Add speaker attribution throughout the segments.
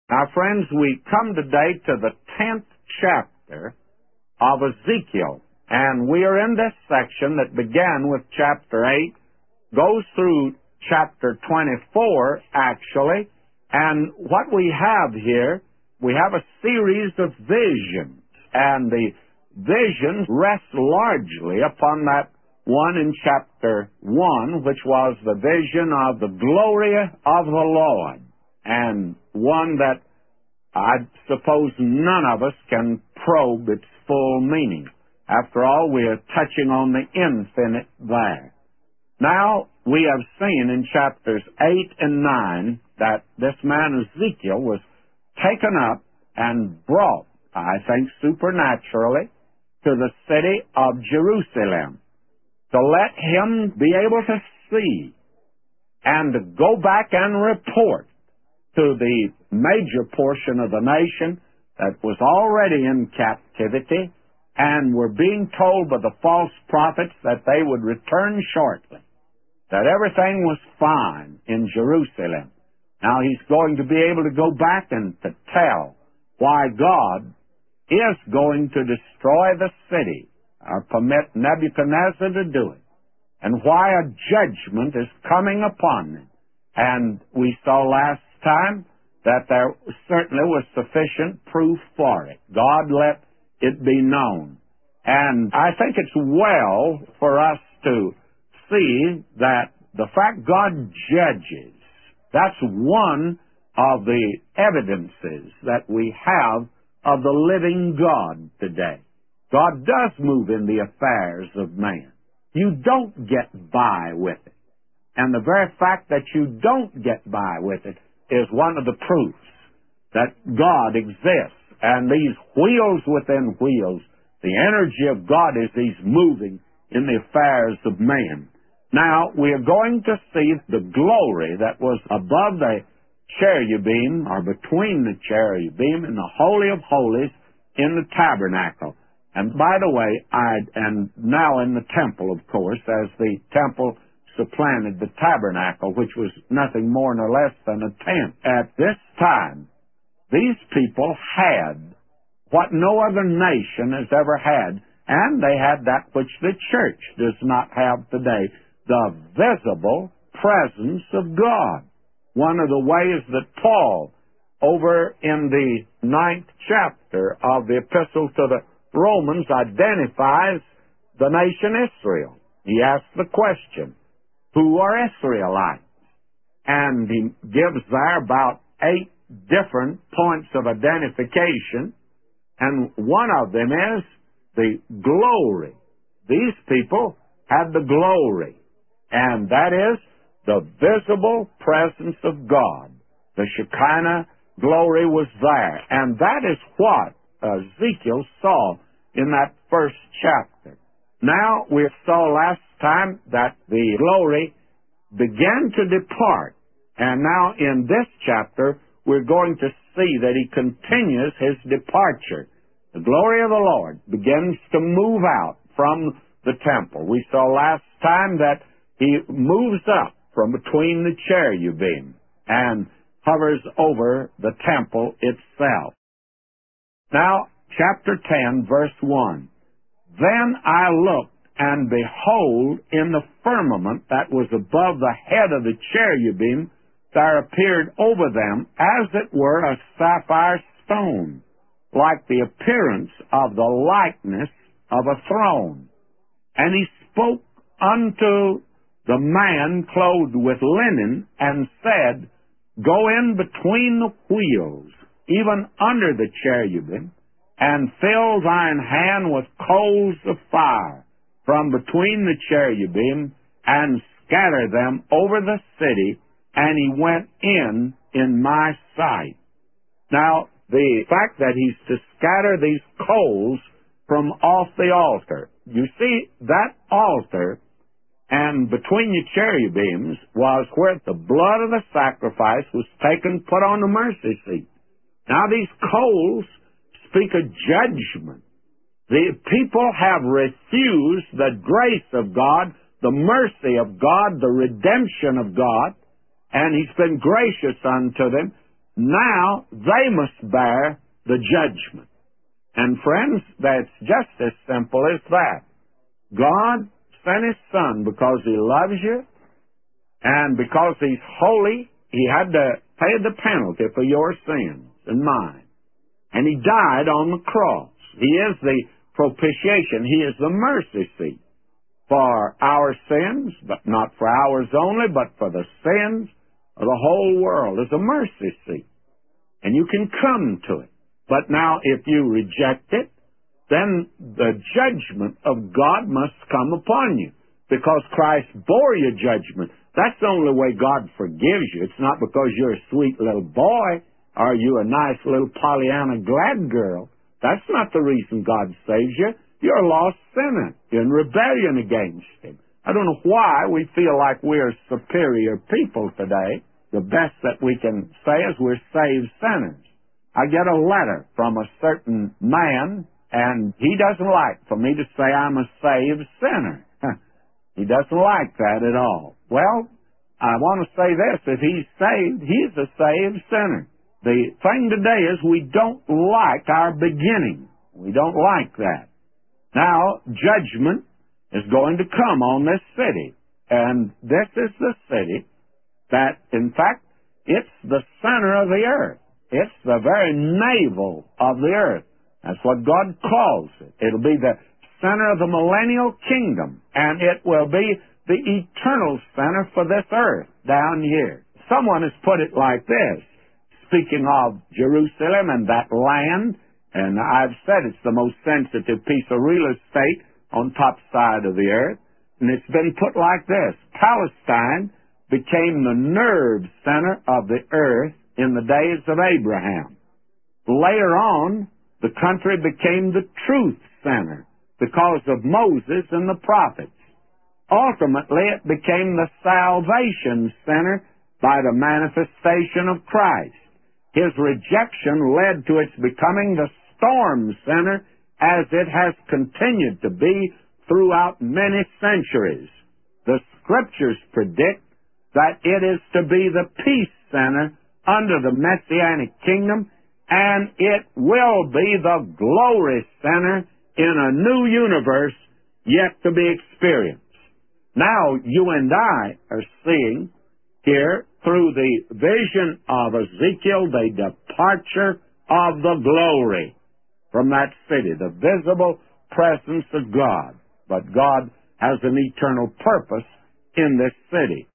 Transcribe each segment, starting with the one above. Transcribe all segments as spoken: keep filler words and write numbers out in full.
Speaker 1: Now, friends, we come today to the tenth chapter of Ezekiel, and we are in this section that began with chapter eight, goes through chapter twenty-four, actually, and what we have here, we have a series of visions, and the visions rest largely upon that one in chapter one, which was the vision of the glory of the Lord, and one that I suppose none of us can probe its full meaning. After all, we are touching on the infinite there. Now, we have seen in chapters eight and nine that this man Ezekiel was taken up and brought, I think supernaturally, to the city of Jerusalem, to let him be able to see and to go back and report to the major portion of the nation that was already in captivity and were being told by the false prophets that they would return shortly, that everything was fine in Jerusalem. Now he's going to be able to go back and to tell why God is going to destroy the city or permit Nebuchadnezzar to do it, and why a judgment is coming upon them. And we saw last time that there certainly was sufficient proof for it. God let it be known. And I think it's well for us to see that the fact God judges, that's one of the evidences that we have of the living God today. God does move in the affairs of man. You don't get by with it. And the very fact that you don't get by with it is one of the proofs that God exists. And these wheels within wheels, the energy of God is He's moving in the affairs of man. Now, we are going to see the glory that was above the cherubim, or between the cherubim and the Holy of Holies in the tabernacle. And by the way, I, and now in the temple, of course, as the temple supplanted the tabernacle, which was nothing more nor less than a tent. At this time, these people had what no other nation has ever had, and they had that which the church does not have today, the visible presence of God. One of the ways that Paul, over in the ninth chapter of the Epistle to the Romans, identifies the nation Israel. He asks the question, who are Israelites? And he gives there about eight different points of identification, and one of them is the glory. These people had the glory, and that is the visible presence of God. The Shekinah glory was there, and that is what Ezekiel saw in that first chapter. Now, we saw last time that the glory began to depart, and now in this chapter, we're going to see that he continues his departure. The glory of the Lord begins to move out from the temple. We saw last time that he moves up from between the cherubim and hovers over the temple itself. Now, chapter ten, verse one. Then I looked, and behold, in the firmament that was above the head of the cherubim, there appeared over them, as it were, a sapphire stone, like the appearance of the likeness of a throne. And he spoke unto the man clothed with linen, and said, Go in between the wheels, even under the cherubim, and fill thine hand with coals of fire from between the cherubim, and scatter them over the city. And he went in in my sight. Now, the fact that he's to scatter these coals from off the altar. You see, that altar and between the cherubims was where the blood of the sacrifice was taken, put on the mercy seat. Now, these coals speak of judgment. The people have refused the grace of God, the mercy of God, the redemption of God, and He's been gracious unto them, now they must bear the judgment. And friends, that's just as simple as that. God sent His Son because He loves you, and because He's holy, He had to pay the penalty for your sins and mine. And He died on the cross. He is the propitiation. He is the mercy seat for our sins, but not for ours only, but for the sins of the whole world. It's a mercy seat. And you can come to it. But now, if you reject it, then the judgment of God must come upon you, because Christ bore your judgment. That's the only way God forgives you. It's not because you're a sweet little boy or you a nice little Pollyanna glad girl. That's not the reason God saves you. You're a lost sinner. You're in rebellion against Him. I don't know why we feel like we're superior people today. The best that we can say is we're saved sinners. I get a letter from a certain man, and he doesn't like for me to say I'm a saved sinner. He doesn't like that at all. Well, I want to say this. If he's saved, he's a saved sinner. The thing today is we don't like our beginning. We don't like that. Now, judgment is going to come on this city. And this is the city that, in fact, it's the center of the earth. It's the very navel of the earth. That's what God calls it. It'll be the center of the millennial kingdom, and it will be the eternal center for this earth down here. Someone has put it like this, speaking of Jerusalem and that land, and I've said it's the most sensitive piece of real estate on top side of the earth, and it's been put like this. Palestine became the nerve center of the earth in the days of Abraham. Later on, the country became the truth center because of Moses and the prophets. Ultimately, it became the salvation center by the manifestation of Christ. His rejection led to its becoming the storm center, as it has continued to be throughout many centuries. The Scriptures predict that it is to be the peace center under the Messianic kingdom, and it will be the glory center in a new universe yet to be experienced. Now, you and I are seeing here, through the vision of Ezekiel, the departure of the glory from that city, the visible presence of God. But God has an eternal purpose in this city.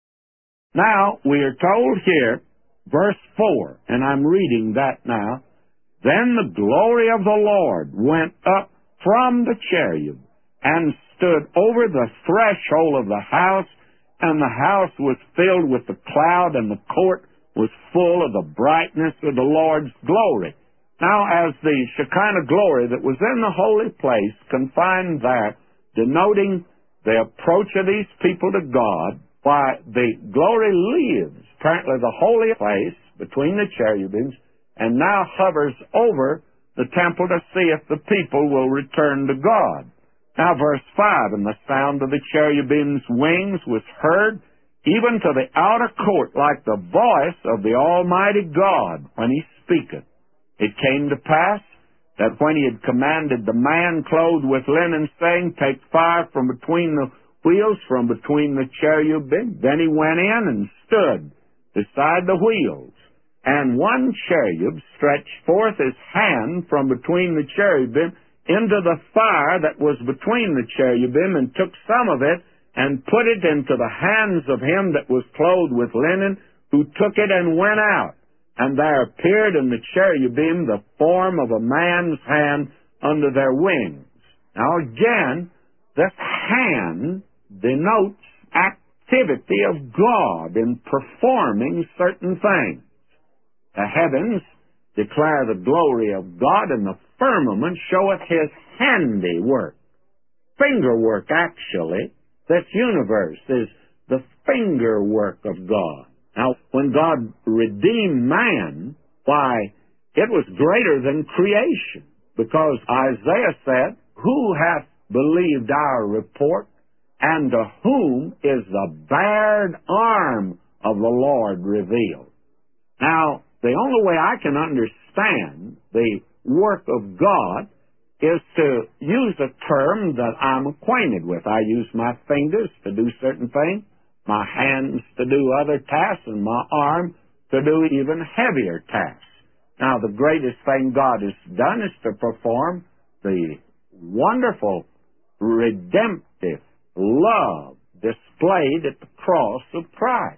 Speaker 1: Now, we are told here, verse four, and I'm reading that now, then the glory of the Lord went up from the cherub and stood over the threshold of the house, and the house was filled with the cloud, and the court was full of the brightness of the Lord's glory. Now, as the Shekinah glory that was in the holy place, confined there, denoting the approach of these people to God, why, the glory leaves, apparently, the holy place between the cherubims, and now hovers over the temple to see if the people will return to God. Now, verse five, and the sound of the cherubim's wings was heard even to the outer court, like the voice of the Almighty God when He speaketh. It came to pass that when He had commanded the man clothed with linen, saying, take fire from between the wheels, from between the cherubim, then He went in and stood beside the wheels. And one cherub stretched forth his hand from between the cherubim into the fire that was between the cherubim, and took some of it, and put it into the hands of him that was clothed with linen, who took it and went out. And there appeared in the cherubim the form of a man's hand under their wings. Now again, this hand denotes activity of God in performing certain things. The heavens declare the glory of God, and the firmament showeth His handiwork. Fingerwork, actually. This universe is the fingerwork of God. Now, when God redeemed man, why, it was greater than creation, because Isaiah said, who hath believed our report, and to whom is the bared arm of the Lord revealed? Now, the only way I can understand the work of God is to use a term that I'm acquainted with. I use my fingers to do certain things, my hands to do other tasks, and my arm to do even heavier tasks. Now, the greatest thing God has done is to perform the wonderful redemptive love displayed at the cross of Christ.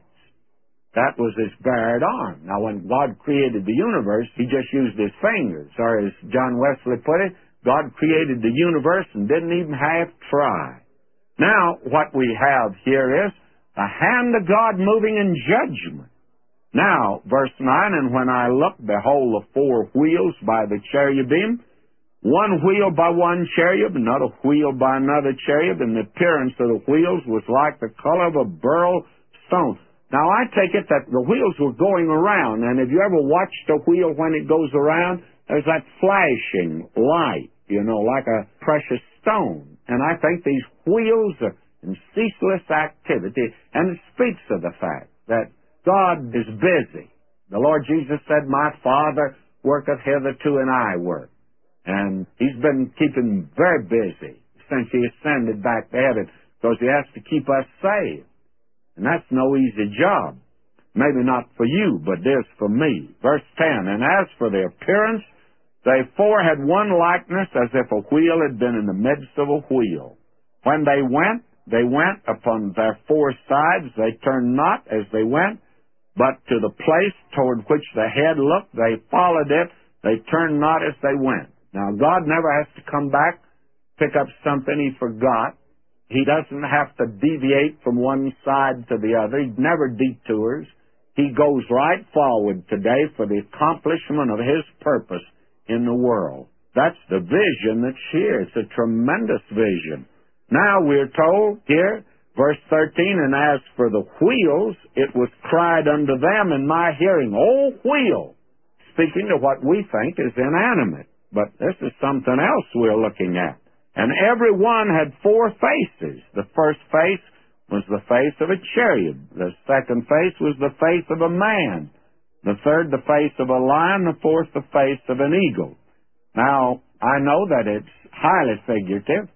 Speaker 1: That was his bared arm. Now, when God created the universe, he just used his fingers. Or as John Wesley put it, God created the universe and didn't even half try. Now, what we have here is the hand of God moving in judgment. Now, verse nine, and when I looked, behold, the four wheels by the cherubim, one wheel by one cherub, another wheel by another cherub, and the appearance of the wheels was like the color of a beryl stone. Now, I take it that the wheels were going around, and have you ever watched a wheel when it goes around? There's that flashing light, you know, like a precious stone. And I think these wheels are in ceaseless activity, and it speaks of the fact that God is busy. The Lord Jesus said, my Father worketh hitherto, and I work. And he's been keeping very busy since he ascended back to heaven, because he has to keep us saved. And that's no easy job. Maybe not for you, but it is for me. Verse ten, and as for their appearance, they four had one likeness, as if a wheel had been in the midst of a wheel. When they went, they went upon their four sides. They turned not as they went, but to the place toward which the head looked, they followed it. They turned not as they went. Now, God never has to come back, pick up something he forgot. He doesn't have to deviate from one side to the other. He never detours. He goes right forward today for the accomplishment of his purpose in the world. That's the vision that's here. It's a tremendous vision. Now, we're told here, verse thirteen, and as for the wheels, it was cried unto them in my hearing, O wheel, speaking to what we think is inanimate. But this is something else we're looking at. And every one had four faces. The first face was the face of a cherub. The second face was the face of a man. The third, the face of a lion. The fourth, the face of an eagle. Now, I know that it's highly figurative,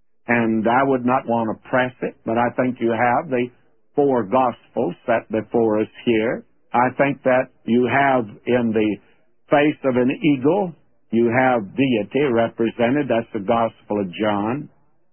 Speaker 1: and I would not want to press it, but I think you have the four Gospels set before us here. I think that you have in the face of an eagle, you have deity represented. That's the Gospel of John.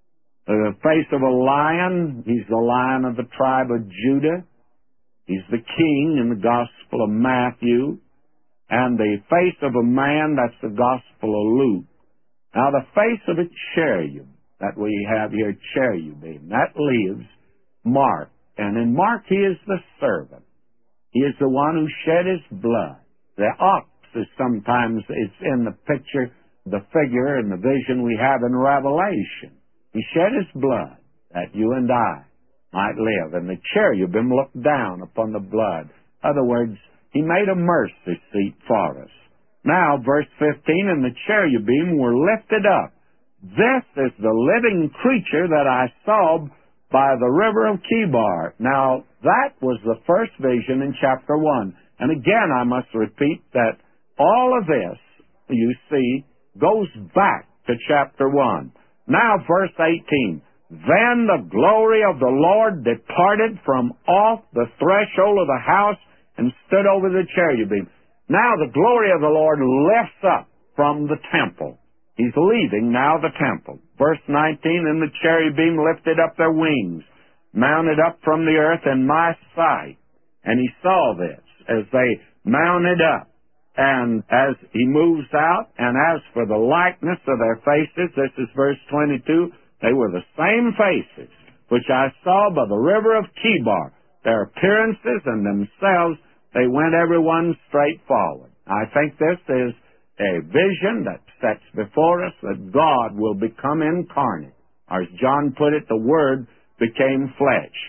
Speaker 1: The face of a lion, he's the lion of the tribe of Judah. He's the king in the Gospel of Matthew. And the face of a man, that's the Gospel of Luke. Now, the face of a cherub that we have here, cherubim, that leaves Mark. And in Mark, he is the servant. He is the one who shed his blood. The ox is sometimes, it's in the picture, the figure and the vision we have in Revelation. He shed his blood that you and I might live. And the cherubim looked down upon the blood. In other words, he made a mercy seat for us. Now, verse fifteen, and the cherubim were lifted up. This is the living creature that I saw by the river of Chebar. Now, that was the first vision in chapter one. And again, I must repeat that all of this, you see, goes back to chapter one. Now, verse eighteen. Then the glory of the Lord departed from off the threshold of the house and stood over the cherubim. Now the glory of the Lord lifts up from the temple. He's leaving now the temple. Verse nineteen, and the cherubim lifted up their wings, mounted up from the earth in my sight. And he saw this as they mounted up. And as he moves out, and as for the likeness of their faces, this is verse twenty-two, they were the same faces which I saw by the river of Chebar. Their appearances and themselves, they went every one straight forward. I think this is a vision that sets before us that God will become incarnate. Or as John put it, the Word became flesh.